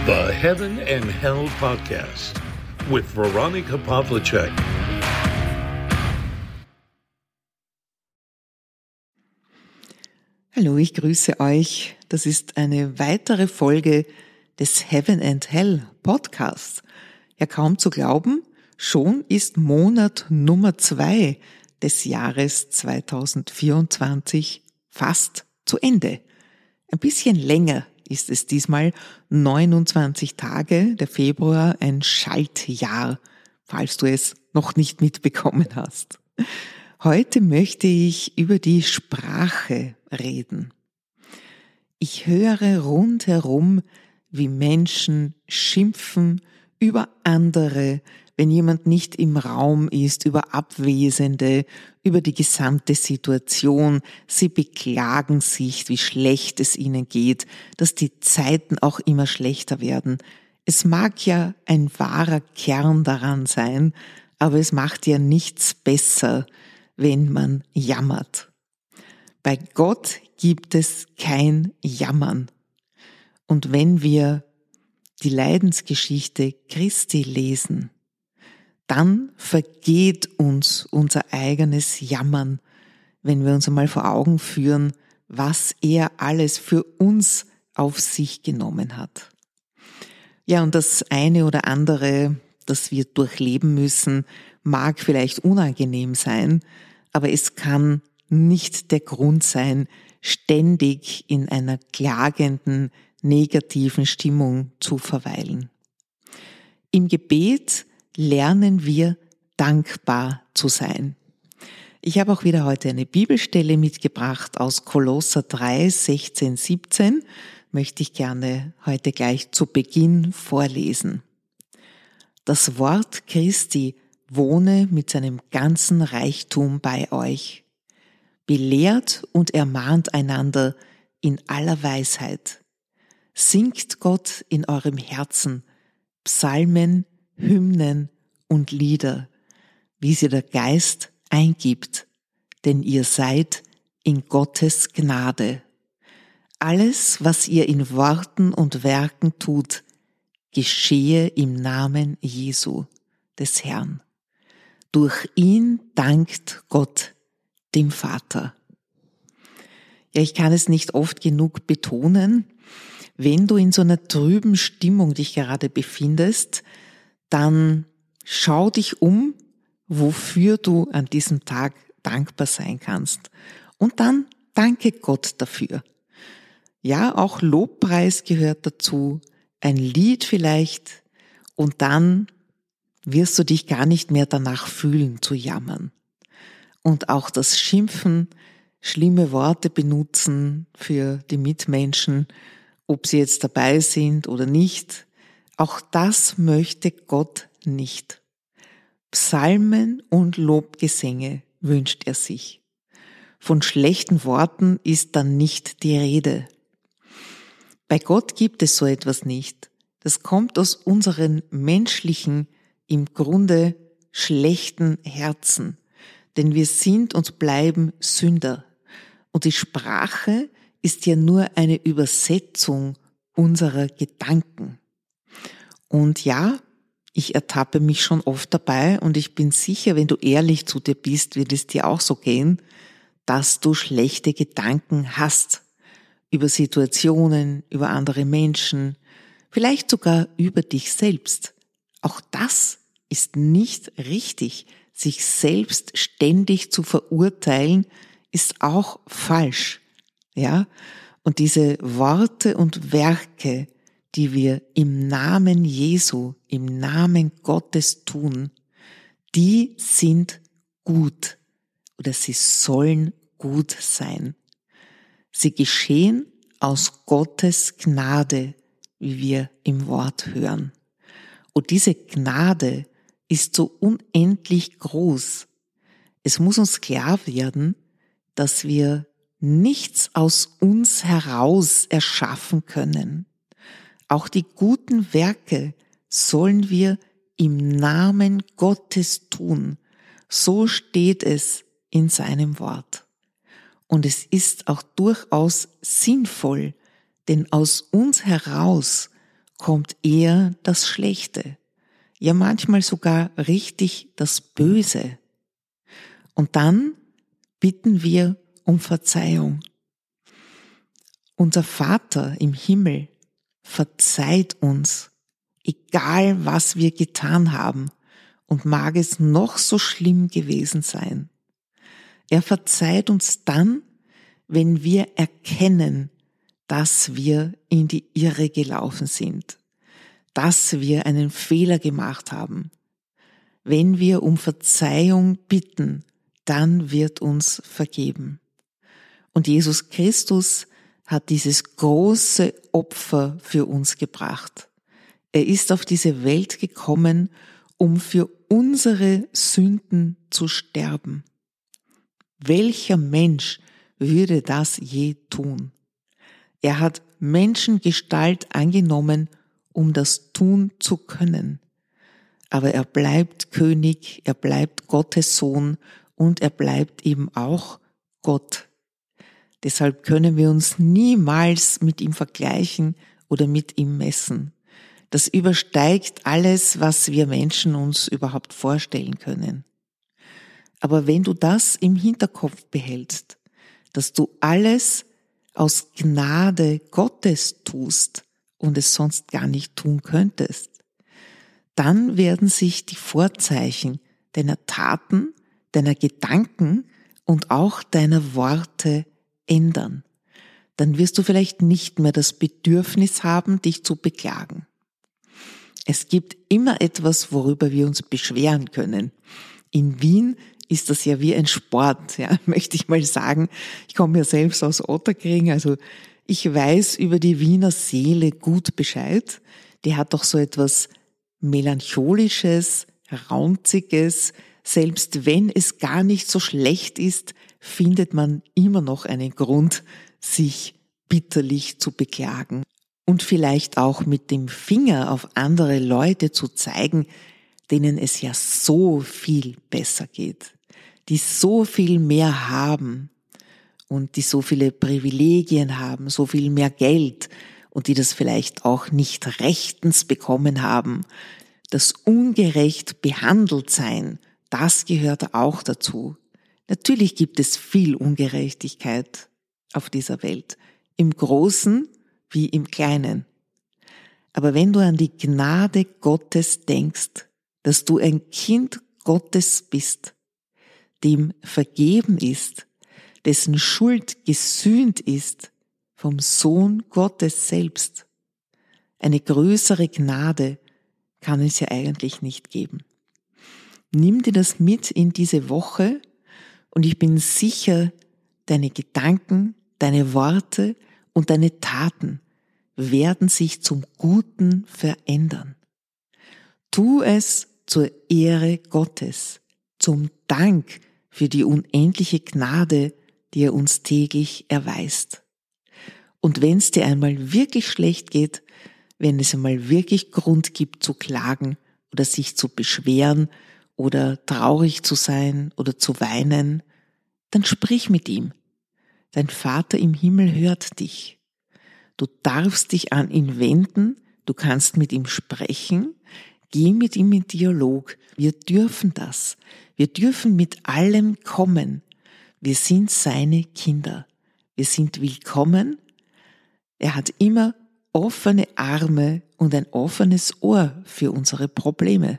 The Heaven and Hell Podcast with Veronica Pavlicek. Hallo, ich grüße euch. Das ist eine weitere Folge des Heaven and Hell Podcasts. Ja, kaum zu glauben, schon ist Monat Nummer 2 des Jahres 2024 fast zu Ende. Ein bisschen länger ist es diesmal, 29 Tage, der Februar, ein Schaltjahr, falls du es noch nicht mitbekommen hast. Heute möchte ich über die Sprache reden. Ich höre rundherum, wie Menschen schimpfen über andere, wenn jemand nicht im Raum ist, über Abwesende, über die gesamte Situation. Sie beklagen sich, wie schlecht es ihnen geht, dass die Zeiten auch immer schlechter werden. Es mag ja ein wahrer Kern daran sein, aber es macht ja nichts besser, wenn man jammert. Bei Gott gibt es kein Jammern. Und wenn wir die Leidensgeschichte Christi lesen, dann vergeht uns unser eigenes Jammern, wenn wir uns einmal vor Augen führen, was er alles für uns auf sich genommen hat. Ja, und das eine oder andere, das wir durchleben müssen, mag vielleicht unangenehm sein, aber es kann nicht der Grund sein, ständig in einer klagenden, negativen Stimmung zu verweilen. Im Gebet lernen wir, dankbar zu sein. Ich habe auch wieder heute eine Bibelstelle mitgebracht aus Kolosser 3, 16, 17, möchte ich gerne heute gleich zu Beginn vorlesen. Das Wort Christi wohne mit seinem ganzen Reichtum bei euch. Belehrt und ermahnt einander in aller Weisheit. Singt Gott in eurem Herzen Psalmen, Hymnen und Lieder, wie sie der Geist eingibt, denn ihr seid in Gottes Gnade. Alles, was ihr in Worten und Werken tut, geschehe im Namen Jesu, des Herrn. Durch ihn dankt Gott, dem Vater. Ja, ich kann es nicht oft genug betonen, wenn du in so einer trüben Stimmung dich gerade befindest, dann schau dich um, wofür du an diesem Tag dankbar sein kannst. Und dann danke Gott dafür. Ja, auch Lobpreis gehört dazu, ein Lied vielleicht, und dann wirst du dich gar nicht mehr danach fühlen zu jammern. Und auch das Schimpfen, schlimme Worte benutzen für die Mitmenschen, ob sie jetzt dabei sind oder nicht, auch das möchte Gott nicht. Psalmen und Lobgesänge wünscht er sich. Von schlechten Worten ist dann nicht die Rede. Bei Gott gibt es so etwas nicht. Das kommt aus unseren menschlichen, im Grunde schlechten Herzen. Denn wir sind und bleiben Sünder. Und die Sprache ist ja nur eine Übersetzung unserer Gedanken. Und ja, ich ertappe mich schon oft dabei und ich bin sicher, wenn du ehrlich zu dir bist, wird es dir auch so gehen, dass du schlechte Gedanken hast über Situationen, über andere Menschen, vielleicht sogar über dich selbst. Auch das ist nicht richtig. Sich selbst ständig zu verurteilen, ist auch falsch. Ja? Und diese Worte und Werke, die wir im Namen Jesu, im Namen Gottes tun, die sind gut oder sie sollen gut sein. Sie geschehen aus Gottes Gnade, wie wir im Wort hören. Und diese Gnade ist so unendlich groß. Es muss uns klar werden, dass wir nichts aus uns heraus erschaffen können. Auch die guten Werke sollen wir im Namen Gottes tun. So steht es in seinem Wort. Und es ist auch durchaus sinnvoll, denn aus uns heraus kommt eher das Schlechte, ja manchmal sogar richtig das Böse. Und dann bitten wir um Verzeihung. Unser Vater im Himmel verzeiht uns, egal was wir getan haben, und mag es noch so schlimm gewesen sein. Er verzeiht uns dann, wenn wir erkennen, dass wir in die Irre gelaufen sind, dass wir einen Fehler gemacht haben. Wenn wir um Verzeihung bitten, dann wird uns vergeben. Und Jesus Christus hat dieses große Opfer für uns gebracht. Er ist auf diese Welt gekommen, um für unsere Sünden zu sterben. Welcher Mensch würde das je tun? Er hat Menschengestalt angenommen, um das tun zu können. Aber er bleibt König, er bleibt Gottes Sohn und er bleibt eben auch Gott. Deshalb können wir uns niemals mit ihm vergleichen oder mit ihm messen. Das übersteigt alles, was wir Menschen uns überhaupt vorstellen können. Aber wenn du das im Hinterkopf behältst, dass du alles aus Gnade Gottes tust und es sonst gar nicht tun könntest, dann werden sich die Vorzeichen deiner Taten, deiner Gedanken und auch deiner Worte ändern. Dann wirst du vielleicht nicht mehr das Bedürfnis haben, dich zu beklagen. Es gibt immer etwas, worüber wir uns beschweren können. In Wien ist das ja wie ein Sport, ja, möchte ich mal sagen. Ich komme ja selbst aus Ottakring, also ich weiß über die Wiener Seele gut Bescheid. Die hat doch so etwas Melancholisches, Raunziges. Selbst wenn es gar nicht so schlecht ist, findet man immer noch einen Grund, sich bitterlich zu beklagen. Und vielleicht auch mit dem Finger auf andere Leute zu zeigen, denen es ja so viel besser geht, die so viel mehr haben und die so viele Privilegien haben, so viel mehr Geld und die das vielleicht auch nicht rechtens bekommen haben. Das ungerecht behandelt sein, das gehört auch dazu. Natürlich gibt es viel Ungerechtigkeit auf dieser Welt, im Großen wie im Kleinen. Aber wenn du an die Gnade Gottes denkst, dass du ein Kind Gottes bist, dem vergeben ist, dessen Schuld gesühnt ist vom Sohn Gottes selbst, eine größere Gnade kann es ja eigentlich nicht geben. Nimm dir das mit in diese Woche und ich bin sicher, deine Gedanken, deine Worte und deine Taten werden sich zum Guten verändern. Tu es zur Ehre Gottes, zum Dank für die unendliche Gnade, die er uns täglich erweist. Und wenn es dir einmal wirklich schlecht geht, wenn es einmal wirklich Grund gibt zu klagen oder sich zu beschweren oder traurig zu sein oder zu weinen, dann sprich mit ihm. Dein Vater im Himmel hört dich. Du darfst dich an ihn wenden, du kannst mit ihm sprechen, geh mit ihm in Dialog. Wir dürfen das. Wir dürfen mit allem kommen. Wir sind seine Kinder. Wir sind willkommen. Er hat immer offene Arme und ein offenes Ohr für unsere Probleme.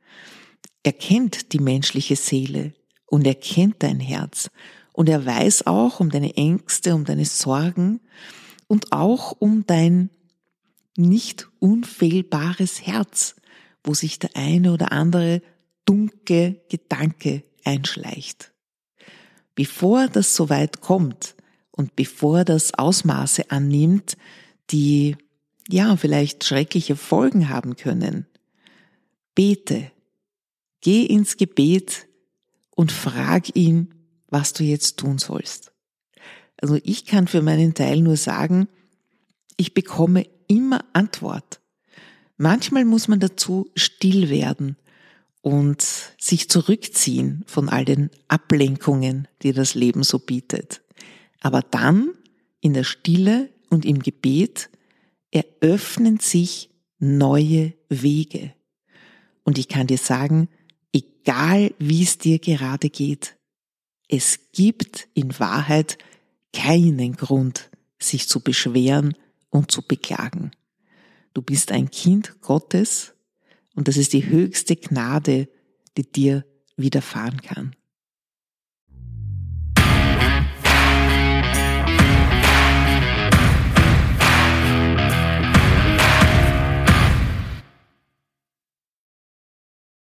Er kennt die menschliche Seele und er kennt dein Herz. Und er weiß auch um deine Ängste, um deine Sorgen und auch um dein nicht unfehlbares Herz, wo sich der eine oder andere dunkle Gedanke einschleicht. Bevor das so weit kommt und bevor das Ausmaße annimmt, die ja vielleicht schreckliche Folgen haben können, bete, geh ins Gebet und frag ihn, was du jetzt tun sollst. Also ich kann für meinen Teil nur sagen, ich bekomme immer Antwort. Manchmal muss man dazu still werden und sich zurückziehen von all den Ablenkungen, die das Leben so bietet. Aber dann in der Stille und im Gebet eröffnen sich neue Wege. Und ich kann dir sagen, egal wie es dir gerade geht, es gibt in Wahrheit keinen Grund, sich zu beschweren und zu beklagen. Du bist ein Kind Gottes und das ist die höchste Gnade, die dir widerfahren kann.